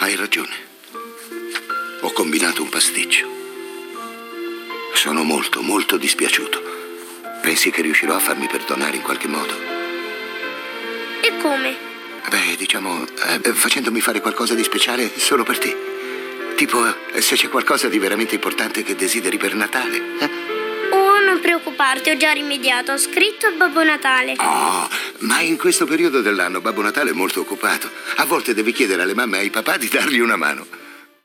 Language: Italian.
Hai ragione. Ho combinato un pasticcio. Sono molto, molto dispiaciuto. Pensi che riuscirò a farmi perdonare in qualche modo? E come? Beh, diciamo, facendomi fare qualcosa di speciale solo per te. Tipo, se c'è qualcosa di veramente importante che desideri per Natale. Oh, non preoccuparti, ho già rimediato. Ho scritto a Babbo Natale. Oh, ma in questo periodo dell'anno Babbo Natale è molto occupato. A volte devi chiedere alle mamme e ai papà di dargli una mano.